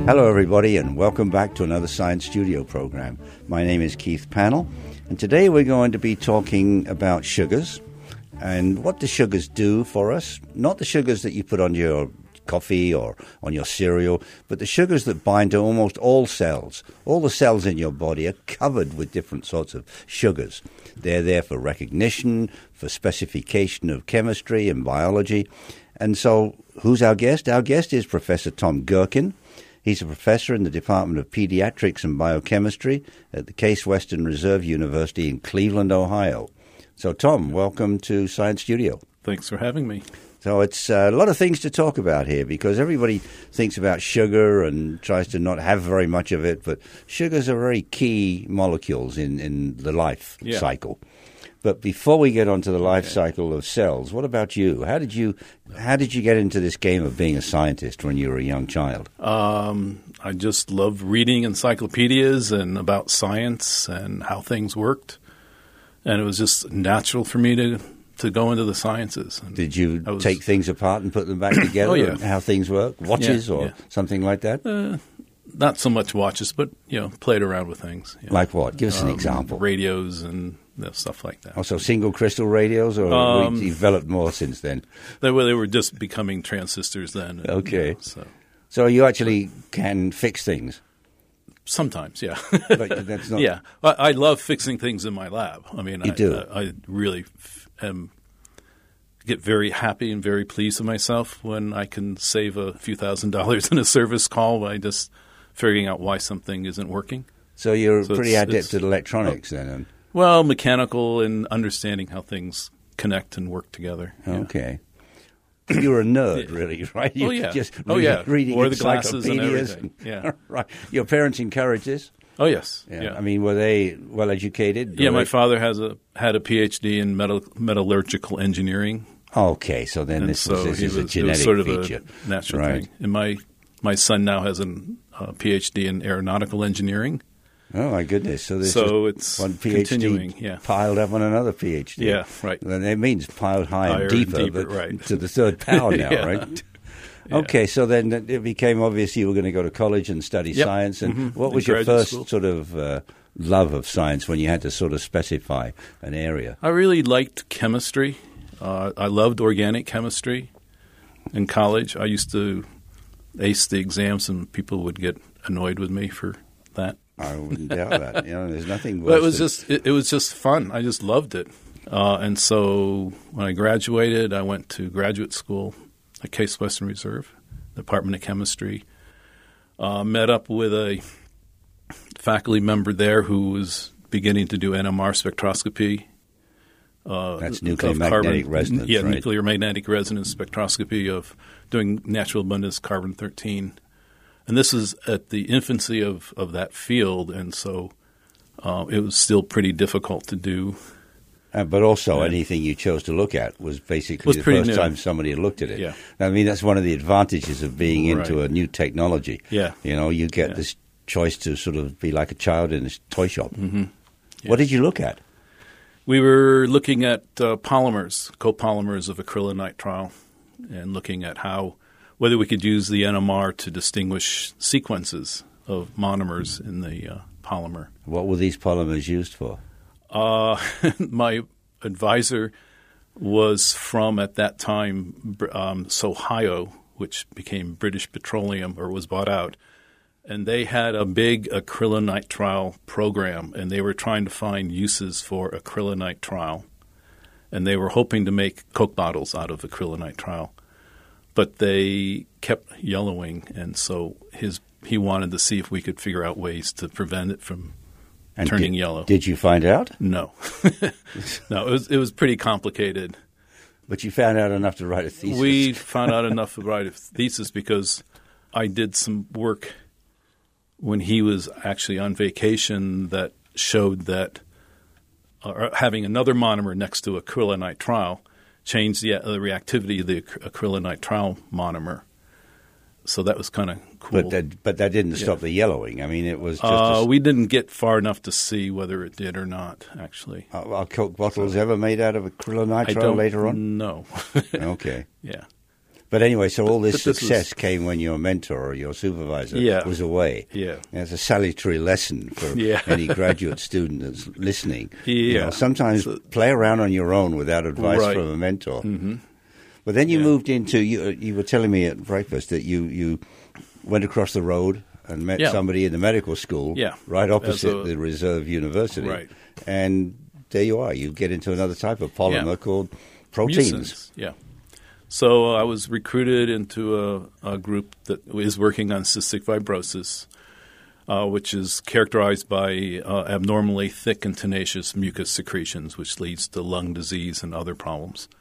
Hello, everybody, and welcome back to another Science Studio program. My name is Keith Pannell, and today we're going to be talking about sugars and what the sugars do for us. Not the sugars that you put on your coffee or on your cereal, but the sugars that bind to almost all cells. All the cells in your body are covered with different sorts of sugars. They're there for recognition, for specification of chemistry and biology. And so, who's our guest? Our guest is Professor Tom Gerken. He's a professor in the Department of Pediatrics and Biochemistry at the Case Western Reserve University in Cleveland, Ohio. So, Tom, welcome to Science Studio. Thanks for having me. So it's a lot of things to talk about here because everybody thinks about sugar and tries to not have very much of it, but sugars are very key molecules in the life cycle. But before we get onto the life cycle of cells, what about you? How did you get into this game of being a scientist when you were a young child? I just loved reading encyclopedias and about science and how things worked. And it was just natural for me to go into the sciences. And did you take things apart and put them back together? Oh, yeah. And how things work? Watches or something like that? Not so much watches, but played around with things. Like what? Give us an example. Radios and stuff like that. Also, single crystal radios, or we developed more since then? They were just becoming transistors then. And, okay. So you actually can fix things? Sometimes, yeah. But that's not... Yeah. I love fixing things in my lab. I mean, you do? I really get very happy and very pleased with myself when I can save a few $1,000s in a service call by just figuring out why something isn't working. So you're pretty adept at electronics then? Well, mechanical and understanding how things connect and work together. Okay. Yeah. You're a nerd, really, right? You're just reading Wore the glasses and everything. Yeah. Right. Your parents encouraged this? Oh, yes. Yeah. I mean, were they well educated? Yeah, my father had a PhD in metallurgical engineering. Okay, so then this is a genetic sort of feature. A natural thing. And my son now has a PhD in aeronautical engineering. Oh, my goodness. So it's one PhD piled up on another PhD. Yeah, right. And that means piled higher and deeper, but right. to the third power now, right? Yeah. Okay, so then it became obvious you were going to go to college and study science. And what was your first sort of love of science when you had to sort of specify an area? I really liked chemistry. I loved organic chemistry in college. I used to ace the exams, and people would get annoyed with me for that. I wouldn't doubt that. There's nothing worse. But it was just fun. I just loved it. And so when I graduated, I went to graduate school at Case Western Reserve, Department of Chemistry. Met up with a faculty member there who was beginning to do NMR spectroscopy. That's nuclear magnetic resonance, yeah, right? Nuclear magnetic resonance spectroscopy of doing natural abundance carbon-13. And this is at the infancy of that field, and so it was still pretty difficult to do. But also anything you chose to look at was basically the first time somebody had looked at it. Yeah. I mean, that's one of the advantages of being into a new technology. Yeah. You get this choice to sort of be like a child in a toy shop. Mm-hmm. Yeah. What did you look at? We were looking at polymers, copolymers of acrylonitrile, and looking at whether we could use the NMR to distinguish sequences of monomers in the polymer. What were these polymers used for? My advisor was from, at that time, Sohio, which became British Petroleum or was bought out. And they had a big acrylonitrile program, and they were trying to find uses for acrylonitrile. And they were hoping to make Coke bottles out of acrylonitrile. But they kept yellowing, and so he wanted to see if we could figure out ways to prevent it from turning yellow. Did you find out? No. No, it was pretty complicated. But you found out enough to write a thesis. We found out enough to write a thesis because I did some work when he was actually on vacation that showed that having another monomer next to acrylonitrile changed the reactivity of the acrylonitrile monomer. So that was kind of cool. But that didn't stop the yellowing. I mean, it was just we didn't get far enough to see whether it did or not, actually. Are Coke bottles ever made out of acrylonitrile later on? No. Okay. Yeah. But anyway, so all this success came when your mentor or your supervisor was away. Yeah. And it's a salutary lesson for any graduate student that's listening. Yeah. You know, sometimes play around on your own without advice from a mentor. Mm-hmm. But then you moved into, you were telling me at breakfast that you went across the road and met somebody in the medical school right opposite the Reserve University. Right. And there you are. You get into another type of polymer called proteins. Mucins, yeah. So I was recruited into a group that is working on cystic fibrosis, which is characterized by abnormally thick and tenacious mucus secretions, which leads to lung disease and other problems.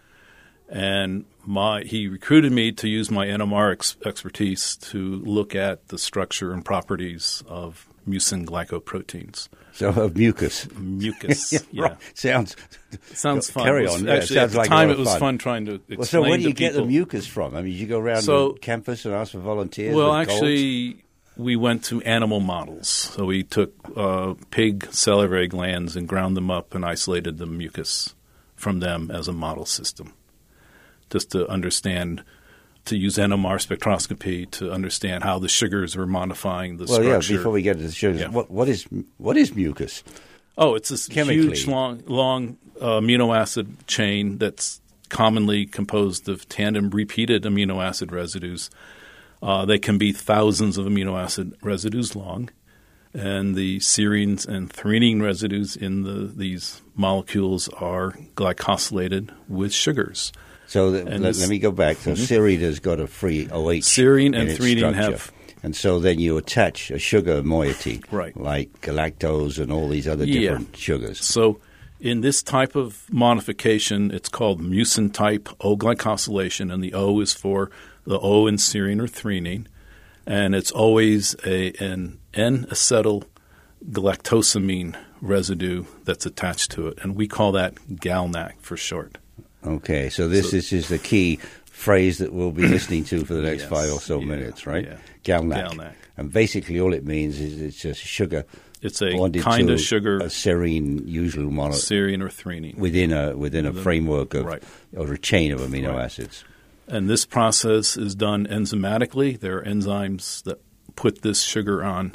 And he recruited me to use my NMR expertise to look at the structure and properties of mucin glycoproteins. So of mucus. Mucus, Right. Sounds fun. Carry on. Actually, sounds at the time, it was fun trying to explain so where do you to get people. the mucus from? I mean, you go around the campus and ask for volunteers? Well, with actually, we went to animal models. So we took pig salivary glands and ground them up and isolated the mucus from them as a model system, just to understand, to use NMR spectroscopy to understand how the sugars were modifying the structure. Well, before we get to the sugars, what is mucus? Oh, it's this huge, long amino acid chain that's commonly composed of tandem repeated amino acid residues. They can be thousands of amino acid residues long, and the serines and threonine residues in these molecules are glycosylated with sugars. So let me go back. So serine has got a free OH. Serine and threonine have. And so then you attach a sugar moiety, right, like galactose and all these other different sugars. So in this type of modification, it's called mucin type O glycosylation, and the O is for the O in serine or threonine, and it's always an N-acetyl galactosamine residue that's attached to it, and we call that GalNAc for short. Okay, so this is the key phrase that we'll be listening to for the next 5 or so minutes, right? Yeah. GalNAc. And basically all it means is it's just sugar. It's a kind of sugar. A serine, usually serine or threonine. Within a framework of or a chain of amino acids. And this process is done enzymatically. There are enzymes that put this sugar on,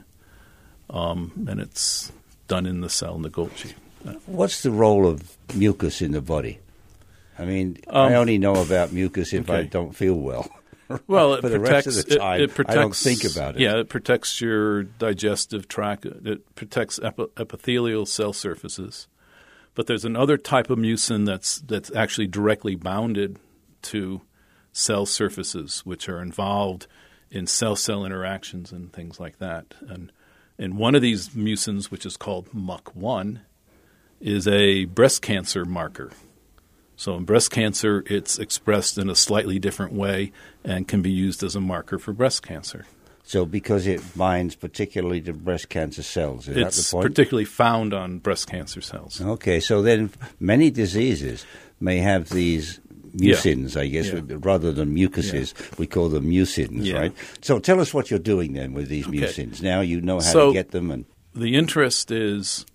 and it's done in the cell, in the Golgi. What's the role of mucus in the body? I mean, I only know about mucus if I don't feel well. Well, For the rest of the time, I don't think about it. Yeah, it protects your digestive tract. It protects epithelial cell surfaces. But there's another type of mucin that's actually directly bounded to cell surfaces, which are involved in cell-cell interactions and things like that. And one of these mucins, which is called MUC1, is a breast cancer marker. So in breast cancer, it's expressed in a slightly different way and can be used as a marker for breast cancer. So because it binds particularly to breast cancer cells, is that the point? It's particularly found on breast cancer cells. Okay, so then many diseases may have these mucins, I guess, rather than mucuses. We call them mucins, right? So tell us what you're doing then with these mucins. Now you know how to get them. And the interest is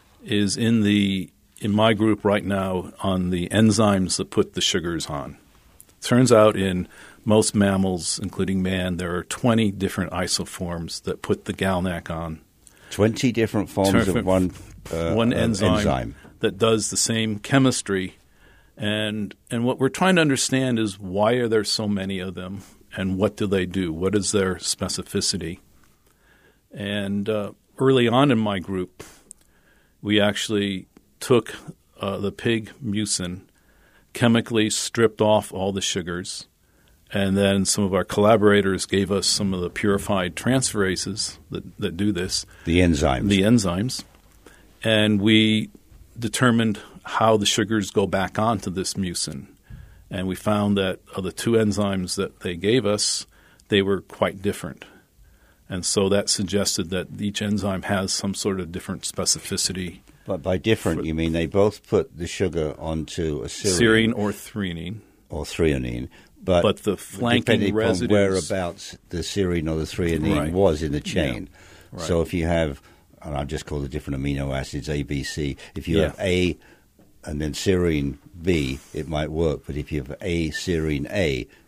in my group right now on the enzymes that put the sugars on. Turns out in most mammals, including man, there are 20 different isoforms that put the GalNAc on. 20 different forms of one enzyme that does the same chemistry. And what we're trying to understand is why are there so many of them, and what do they do? What is their specificity? And early on in my group, we actually took the pig mucin, chemically stripped off all the sugars, and then some of our collaborators gave us some of the purified transferases that do this. The enzymes. And we determined how the sugars go back onto this mucin. And we found that of the two enzymes that they gave us, they were quite different. And so that suggested that each enzyme has some sort of different specificity. But by different, you mean they both put the sugar onto a serine or threonine. Or threonine. But the flanking residues, on whereabouts the serine or the threonine was in the chain. Yeah. So if you have, and I'll just call the different amino acids A, B, C. If you have A and then serine B, it might work. But if you have A, serine A,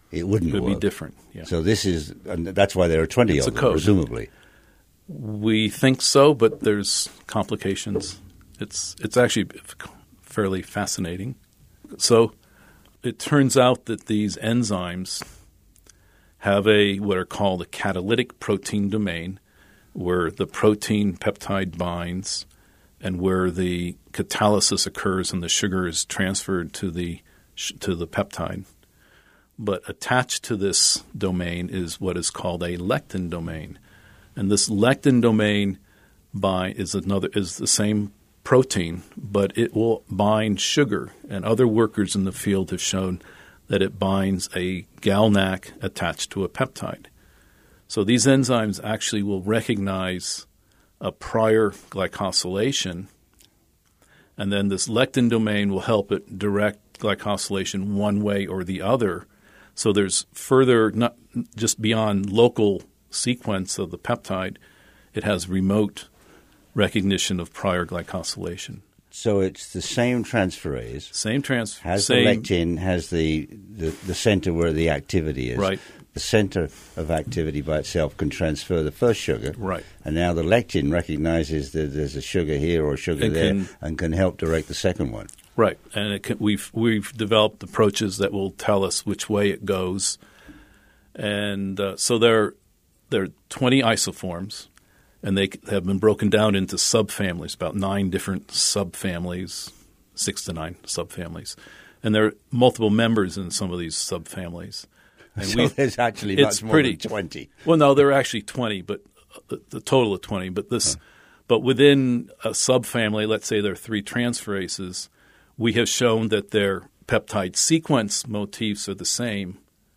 it wouldn't work. It would be different, yeah. So and that's why there are 20 It's of a them, code. presumably. We think so, but there's complications. It's actually fairly fascinating. So it turns out that these enzymes have what are called a catalytic protein domain, where the protein peptide binds and where the catalysis occurs and the sugar is transferred to the peptide. But attached to this domain is what is called a lectin domain. And this lectin domain is the same protein, but it will bind sugar. And other workers in the field have shown that it binds a GalNAc attached to a peptide. So these enzymes actually will recognize a prior glycosylation, and then this lectin domain will help it direct glycosylation one way or the other. So there's further, not just beyond local sequence of the peptide, it has remote recognition of prior glycosylation. So it's the same transferase. Has the lectin, has the center where the activity is. Right. The center of activity by itself can transfer the first sugar. Right. And now the lectin recognizes that there's a sugar here or a sugar there and can help direct the second one. Right. And we've developed approaches that will tell us which way it goes. And so there are 20 isoforms, and they have been broken down into subfamilies, about 9 different subfamilies, 6 to 9 subfamilies. And there are multiple members in some of these subfamilies. And so there's actually much more than 20. Well, no, there are actually 20, but the total of 20. But within a subfamily, let's say there are 3 transferases, we have shown that their peptide sequence motifs are the same,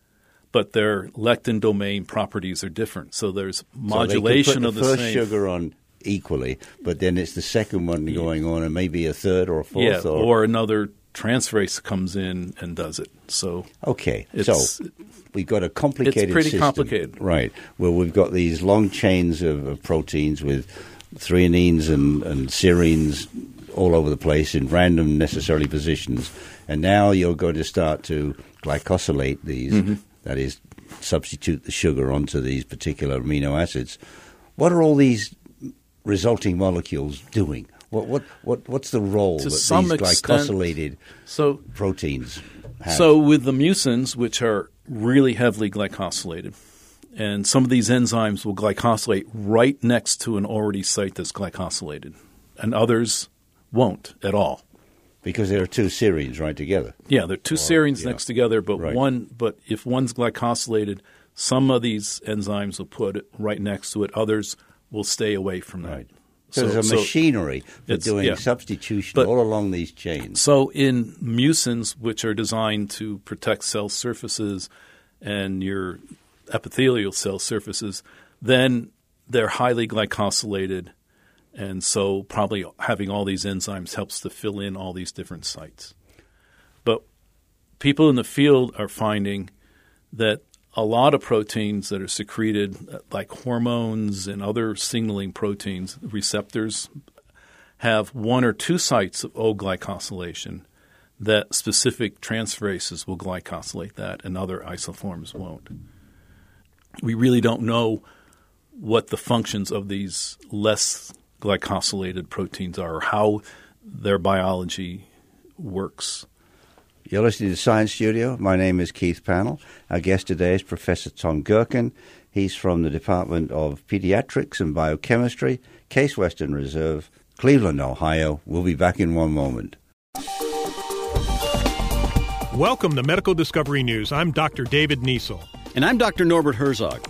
but their lectin domain properties are different. So there's modulation of the same. So they can put the first sugar on equally, but then it's the second one going on, and maybe a third or a fourth. Yeah, or another transferase comes in and does it. So okay, so we've got a complicated It's pretty system, complicated. Right, where we've got these long chains of proteins with threonines and serines all over the place in random necessarily positions. And now you're going to start to glycosylate these, that is, substitute the sugar onto these particular amino acids. What are all these resulting molecules doing? What's the role that these glycosylated proteins have? So with the mucins, which are really heavily glycosylated, and some of these enzymes will glycosylate right next to an already site that's glycosylated, and others won't at all. Because there are 2 serines right together. Yeah, there are 2 serines next together, but right. But if one's glycosylated, some of these enzymes will put it right next to it. Others will stay away from that. Right. So there's a machinery for doing substitution all along these chains. So in mucins, which are designed to protect cell surfaces and your epithelial cell surfaces, then they're highly glycosylated. And so probably having all these enzymes helps to fill in all these different sites. But people in the field are finding that a lot of proteins that are secreted, like hormones and other signaling proteins, receptors, have 1 or 2 sites of O-glycosylation that specific transferases will glycosylate that and other isoforms won't. We really don't know what the functions of these less glycosylated proteins are, or how their biology works. You're listening to Science Studio. My name is Keith Pannell. Our guest today is Professor Tom Gerken. He's from the Department of Pediatrics and Biochemistry, Case Western Reserve, Cleveland, Ohio. We'll be back in one moment. Welcome to Medical Discovery News. I'm Dr. David Niesel. And I'm Dr. Norbert Herzog.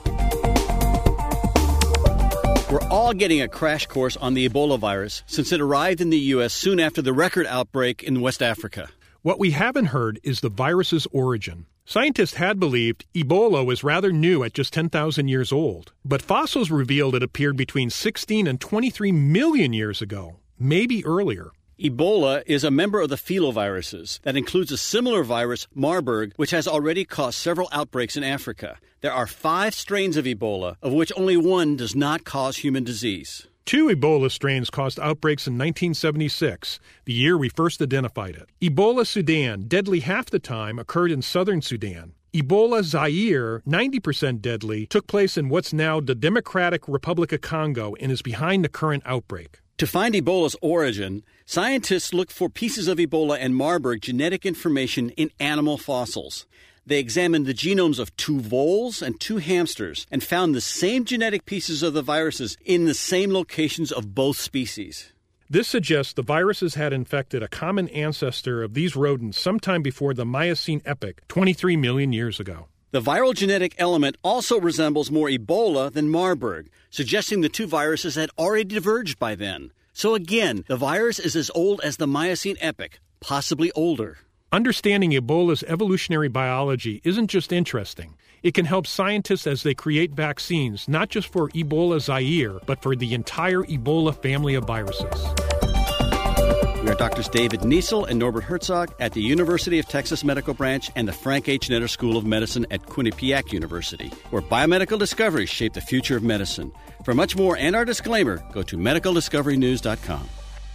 We're all getting a crash course on the Ebola virus since it arrived in the U.S. soon after the record outbreak in West Africa. What we haven't heard is the virus's origin. Scientists had believed Ebola was rather new at just 10,000 years old, but fossils revealed it appeared between 16 and 23 million years ago, maybe earlier. Ebola is a member of the filoviruses that includes a similar virus, Marburg, which has already caused several outbreaks in Africa. There are 5 strains of Ebola, of which only 1 does not cause human disease. 2 Ebola strains caused outbreaks in 1976, the year we first identified it. Ebola Sudan, deadly half the time, occurred in southern Sudan. Ebola Zaire, 90% deadly, took place in what's now the Democratic Republic of Congo and is behind the current outbreak. To find Ebola's origin, scientists looked for pieces of Ebola and Marburg genetic information in animal fossils. They examined the genomes of 2 voles and 2 hamsters and found the same genetic pieces of the viruses in the same locations of both species. This suggests the viruses had infected a common ancestor of these rodents sometime before the Miocene epoch, 23 million years ago. The viral genetic element also resembles more Ebola than Marburg, suggesting the 2 viruses had already diverged by then. So again, the virus is as old as the Miocene epoch, possibly older. Understanding Ebola's evolutionary biology isn't just interesting. It can help scientists as they create vaccines, not just for Ebola Zaire, but for the entire Ebola family of viruses. We are Drs. David Niesel and Norbert Herzog at the University of Texas Medical Branch and the Frank H. Netter School of Medicine at Quinnipiac University, where biomedical discoveries shape the future of medicine. For much more and our disclaimer, go to medicaldiscoverynews.com.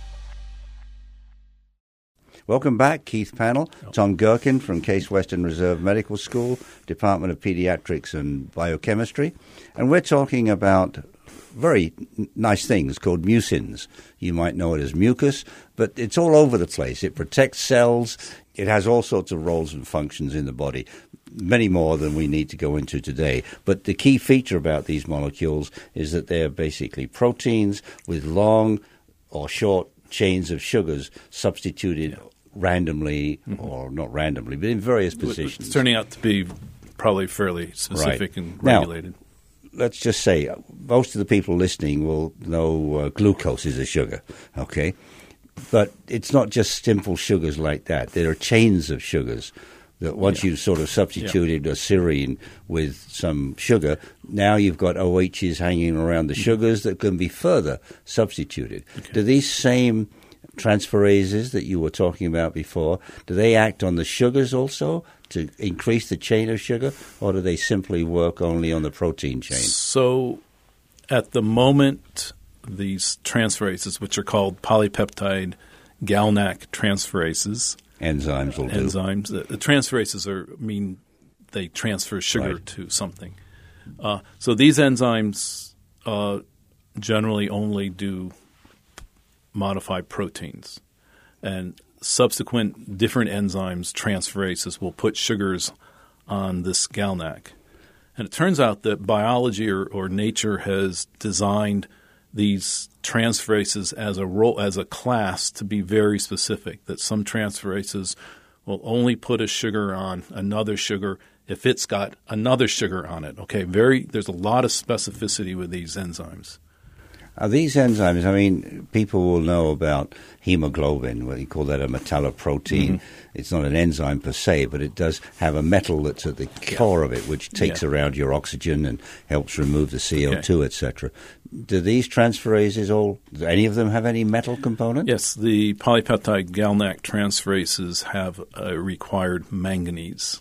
Welcome back, Keith Panel. Tom Gerken from Case Western Reserve Medical School, Department of Pediatrics and Biochemistry. And we're talking about very nice things called mucins. You might know it as mucus, but it's all over the place. It protects cells. It has all sorts of roles and functions in the body, many more than we need to go into today. But the key feature about these molecules is that they're basically proteins with long or short chains of sugars substituted randomly, or not randomly, but in various positions. It's turning out to be probably fairly specific and Now, regulated. Let's just say most of the people listening will know glucose is a sugar, okay? But it's not just simple sugars like that. There are chains of sugars that once you've sort of substituted a serine with some sugar, now you've got OHs hanging around the sugars that can be further substituted. Okay. Do these same transferases that you were talking about before, do they act on the sugars also to increase the chain of sugar, or do they simply work only on the protein chain? So at the moment, these transferases, which are called polypeptide GalNAc transferases, enzymes will do. Enzymes. The transferases mean they transfer sugar to something. So these enzymes generally only do modify proteins, and subsequent different enzymes, transferases, will put sugars on this GalNAc. And it turns out that biology or nature has designed these transferases as a class to be very specific, that some transferases will only put a sugar on another sugar if it's got another sugar on it. Okay, there's a lot of specificity with these enzymes. These enzymes, I mean, people will know about hemoglobin, what you call that a metalloprotein. Mm-hmm. It's not an enzyme per se, but it does have a metal that's at the core of it, which takes around your oxygen and helps remove the CO2, etc. Do these transferases do any of them have any metal component? Yes, the polypeptide GalNAc transferases have a required manganese.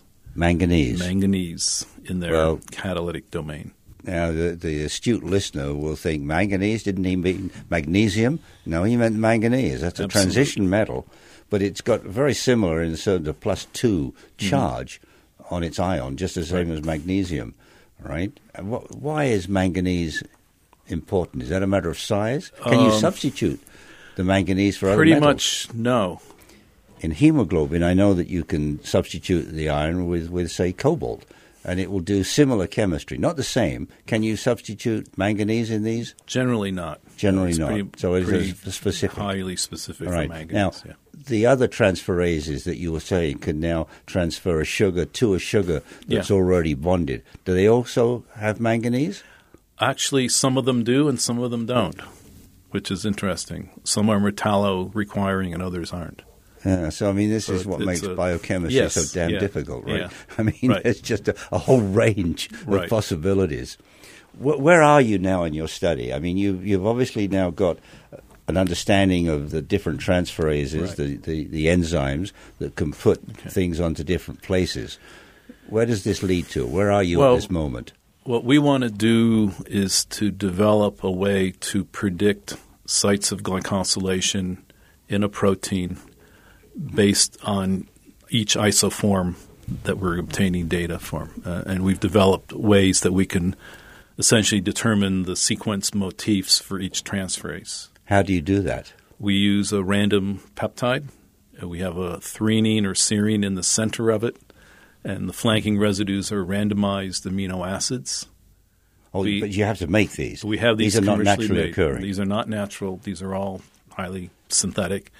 Manganese in their catalytic domain. Now, the astute listener will think manganese, didn't he mean magnesium? No, he meant manganese. That's a transition metal, but it's got very similar in sort of +2 charge on its ion, just the same as magnesium, right? Why is manganese important? Is that a matter of size? Can you substitute the manganese for other metals? Pretty much, no. In hemoglobin, I know that you can substitute the iron with say, cobalt, and it will do similar chemistry. Not the same. Can you substitute manganese in these? Generally not. Generally not. So it is specific. Highly specific for manganese. Now, the other transferases that you were saying can now transfer a sugar to a sugar that's already bonded. Do they also have manganese? Actually, some of them do and some of them don't, which is interesting. Some are metallo-requiring and others aren't. So, I mean, this is what makes biochemistry so damn difficult, right? Yeah. I mean, there's just a whole range of possibilities. Where are you now in your study? I mean, you've obviously now got an understanding of the different transferases, the enzymes that can put things onto different places. Where does this lead to? Where are you at this moment? What we want to do is to develop a way to predict sites of glycosylation in a protein based on each isoform that we're obtaining data from. And we've developed ways that we can essentially determine the sequence motifs for each transferase. How do you do that? We use a random peptide. We have a threonine or serine in the center of it, and the flanking residues are randomized amino acids. But you have to make these. We have these are not commercially naturally made. occurring. These are not natural. These are all highly synthetic.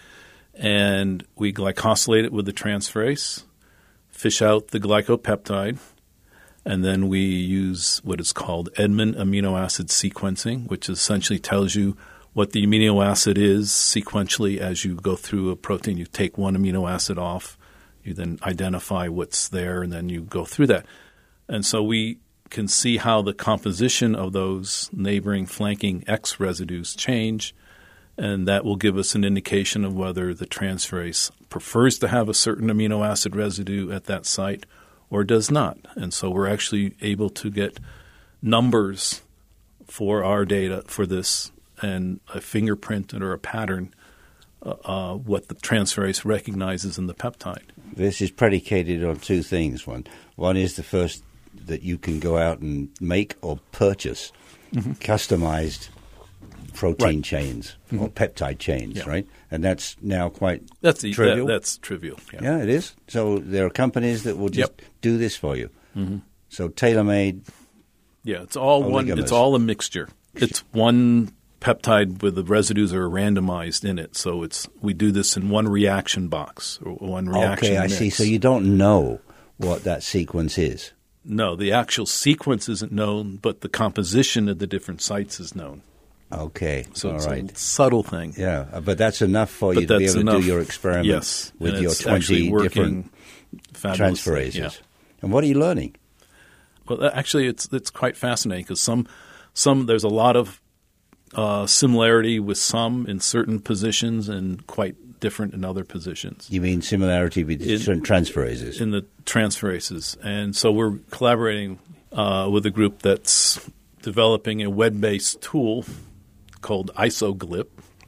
And we glycosylate it with the transferase, fish out the glycopeptide, and then we use what is called Edman amino acid sequencing, which essentially tells you what the amino acid is sequentially as you go through a protein. You take one amino acid off, you then identify what's there, and then you go through that. And so we can see how the composition of those neighboring flanking X residues change, and that will give us an indication of whether the transferase prefers to have a certain amino acid residue at that site or does not. And so we're actually able to get numbers for our data for this and a fingerprint or a pattern, what the transferase recognizes in the peptide. This is predicated on two things. One is the first, that you can go out and make or purchase customized protein chains or peptide chains, right? And that's now quite trivial. That's trivial. Yeah, it is. So there are companies that will just do this for you. So tailor-made. Yeah, it's all oligomers. It's all a mixture. It's one peptide with the residues are randomized in it. So we do this in one reaction box or one reaction Okay, I mix. see. So you don't know what that sequence is. No, the actual sequence isn't known, but the composition of the different sites is known. Okay, So all it's right. a subtle thing. Yeah, but that's enough for you But to be that's able to enough. do your experiment Yes, with and your it's actually 20 different fabulously. transferases. Yeah. And what are you learning? Well, actually, it's quite fascinating because some there's a lot of similarity with some in certain positions and quite different in other positions. You mean similarity with different transferases? In the transferases. And so we're collaborating with a group that's developing a web-based tool called IsoGlip,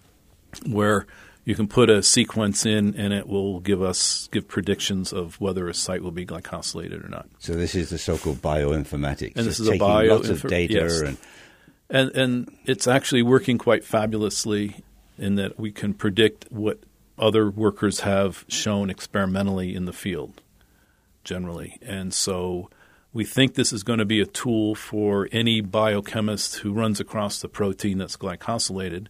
where you can put a sequence in and it will give predictions of whether a site will be glycosylated or not. So this is the so-called bioinformatics. And this It's is a taking lots of data. Yes. And it's actually working quite fabulously in that we can predict what other workers have shown experimentally in the field generally. And so we think this is going to be a tool for any biochemist who runs across the protein that's glycosylated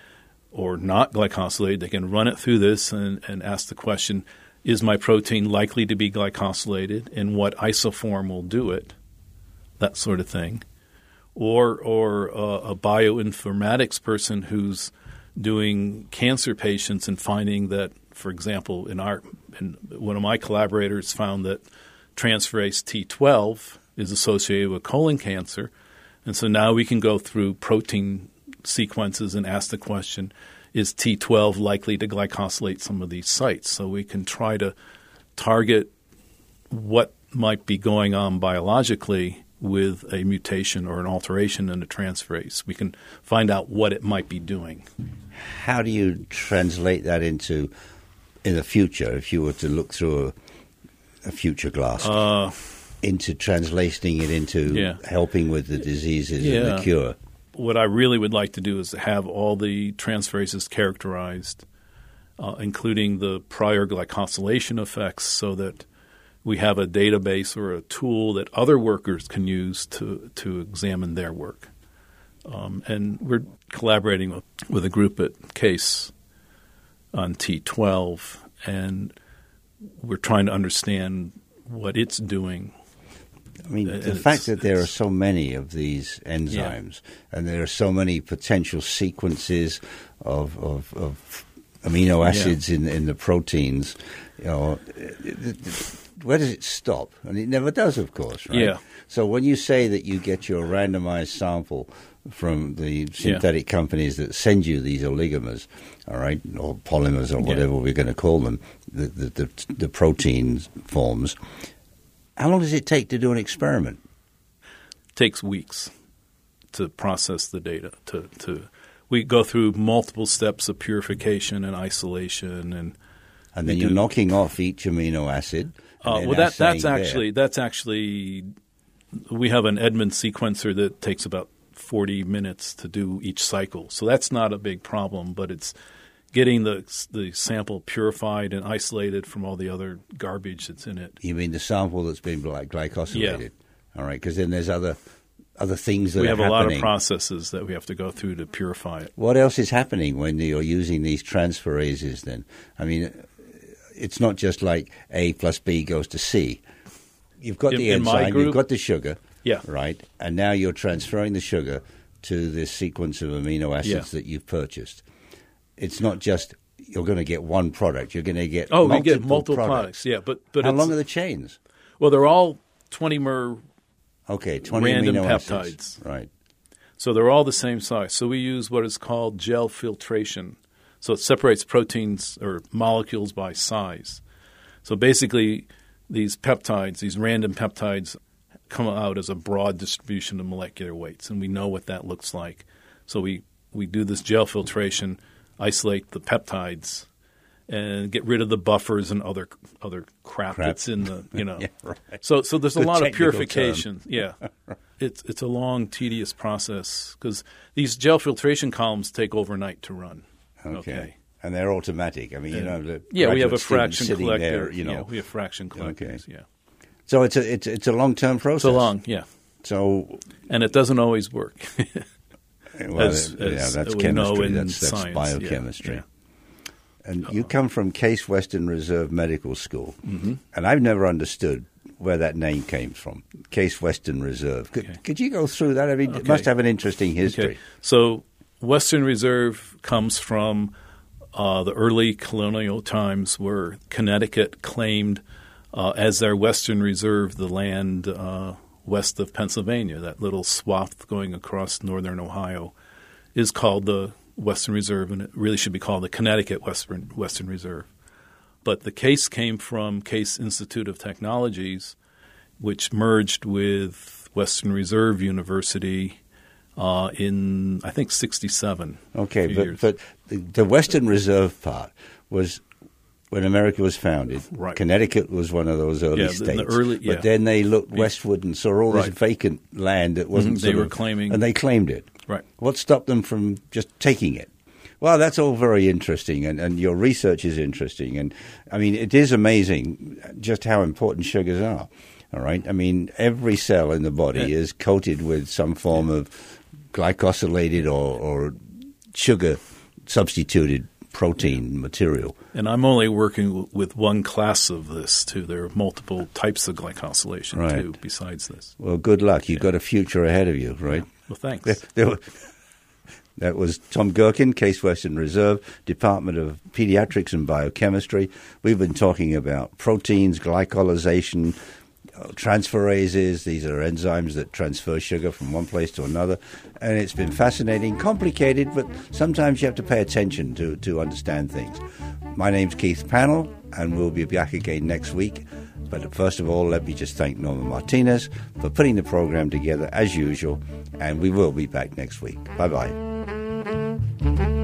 or not glycosylated. They can run it through this and ask the question, is my protein likely to be glycosylated and what isoform will do it, that sort of thing. Or a bioinformatics person who's doing cancer patients and finding that, for example, one of my collaborators found that transferase T12 is associated with colon cancer. And so now we can go through protein sequences and ask the question, is T12 likely to glycosylate some of these sites? So we can try to target what might be going on biologically with a mutation or an alteration in a transferase. We can find out what it might be doing. How do you translate that into, in the future, if you were to look through a future glass, into translating it into helping with the diseases and the cure? What I really would like to do is to have all the transferases characterized, including the prior glycosylation effects, so that we have a database or a tool that other workers can use to examine their work. And we're collaborating with a group at Case on T12, and we're trying to understand what it's doing. I mean, the fact that there are so many of these enzymes and there are so many potential sequences of amino acids in the proteins, where does it stop? And it never does, of course, right? Yeah. So when you say that you get your randomized sample from the synthetic companies that send you these oligomers, all right, or polymers or whatever we're going to call them, the protein forms, how long does it take to do an experiment? It takes weeks to process the data. We go through multiple steps of purification and isolation and And then you're knocking off each amino acid. Well, that's actually we have an Edmund sequencer that takes about 40 minutes to do each cycle. So that's not a big problem, but it's getting the sample purified and isolated from all the other garbage that's in it. You mean the sample that's been glycosylated? Yeah. All right, because then there's other things that we are happening. We have a lot of processes that we have to go through to purify it. What else is happening when you're using these transferases then? I mean, it's not just like A plus B goes to C. You've got the enzyme, you've got the sugar, right? And now you're transferring the sugar to this sequence of amino acids that you've purchased. It's not just you're going to get one product. You're going to get multiple products. Yeah, but how long are the chains? Well, they're all 20-mer 20 random amino peptides. Acids. Right. So they're all the same size. So we use what is called gel filtration. So it separates proteins or molecules by size. So basically these peptides, these random peptides, come out as a broad distribution of molecular weights, and we know what that looks like. So we do this gel filtration, isolate the peptides, and get rid of the buffers and other crap that's in the right. So there's a lot of purification. Yeah, it's a long, tedious process because these gel filtration columns take overnight to run. Okay. And they're automatic. I mean, we have a fraction collector. There, we have fraction collectors. Okay. Yeah. So it's a long-term process. And it doesn't always work. That's chemistry. That's biochemistry. Yeah. And you come from Case Western Reserve Medical School, and I've never understood where that name came from. Case Western Reserve. Could you go through that? I mean, it must have an interesting history. Okay. So Western Reserve comes from the early colonial times where Connecticut claimed as their Western Reserve the land west of Pennsylvania. That little swath going across northern Ohio is called the Western Reserve, and it really should be called the Connecticut Western Reserve. But the Case came from Case Institute of Technologies, which merged with Western Reserve University in, I think, 1967. Okay, but the Western Reserve part was when America was founded. Right. Connecticut was one of those early states. But then they looked westward and saw all this vacant land that wasn't claiming. And they claimed it. Right. What stopped them from just taking it? Well, that's all very interesting, and your research is interesting. And, I mean, it is amazing just how important sugars are, all right? I mean, every cell in the body is coated with some form of glycosylated or sugar-substituted protein material. And I'm only working with one class of this, too. There are multiple types of glycosylation, too, besides this. Well, good luck. You've got a future ahead of you, right? Well, thanks. That was Tom Gerken, Case Western Reserve, Department of Pediatrics and Biochemistry. We've been talking about proteins, glycosylation, transferases. These are enzymes that transfer sugar from one place to another. And it's been fascinating, complicated, but sometimes you have to pay attention to understand things. My name's Keith Pannell, and we'll be back again next week. But first of all, let me just thank Norma Martinez for putting the program together as usual, and we will be back next week. Bye-bye.